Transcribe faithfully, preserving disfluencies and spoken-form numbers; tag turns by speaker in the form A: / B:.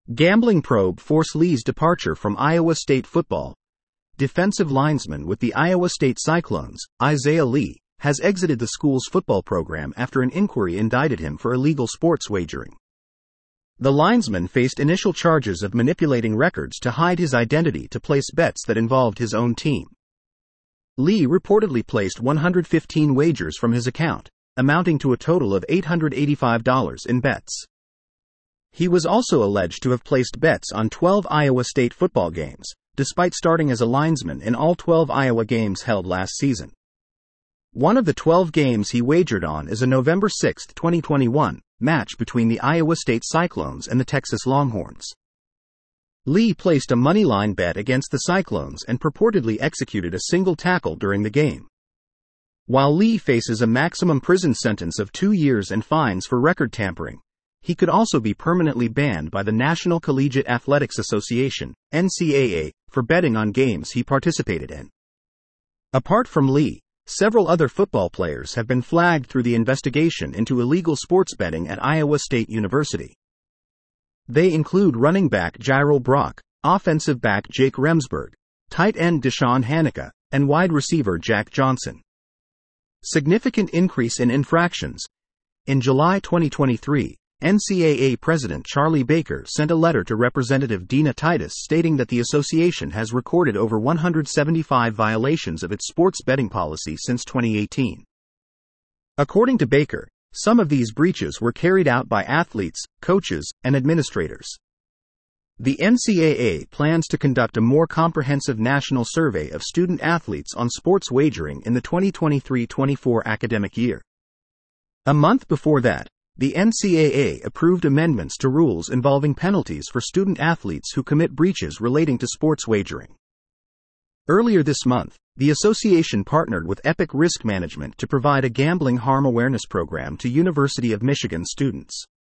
A: Gambling probe force Lee's departure from Iowa State football. Defensive lineman with the Iowa State Cyclones, Isaiah Lee, has exited the school's football program after an inquiry indicted him for illegal sports wagering. The linesman faced initial charges of manipulating records to hide his identity to place bets that involved his own team. Lee reportedly placed one hundred fifteen wagers from his account, amounting to a total of eight hundred eighty-five dollars in bets. He was also alleged to have placed bets on twelve Iowa State football games, despite starting as a linesman in all twelve Iowa games held last season. One of the twelve games he wagered on is a November sixth, twenty twenty-one, match between the Iowa State Cyclones and the Texas Longhorns. Lee placed a moneyline bet against the Cyclones and purportedly executed a single tackle during the game. While Lee faces a maximum prison sentence of two years and fines for record tampering, he could also be permanently banned by the National Collegiate Athletics Association, N C A A, for betting on games he participated in. Apart from Lee, several other football players have been flagged through the investigation into illegal sports betting at Iowa State University. They include running back Jairil Brock, offensive back Jake Remsburg, tight end Deshaun Hanika, and wide receiver Jack Johnson. Significant increase in infractions. In July twenty twenty-three, N C A A President Charlie Baker sent a letter to Representative Dina Titus stating that the association has recorded over one hundred seventy-five violations of its sports betting policy since twenty eighteen. According to Baker, some of these breaches were carried out by athletes, coaches, and administrators. The N C A A plans to conduct a more comprehensive national survey of student athletes on sports wagering in the twenty twenty-three twenty-four academic year. A month before that, the N C A A approved amendments to rules involving penalties for student athletes who commit breaches relating to sports wagering. Earlier this month, the association partnered with Epic Risk Management to provide a gambling harm awareness program to University of Michigan students.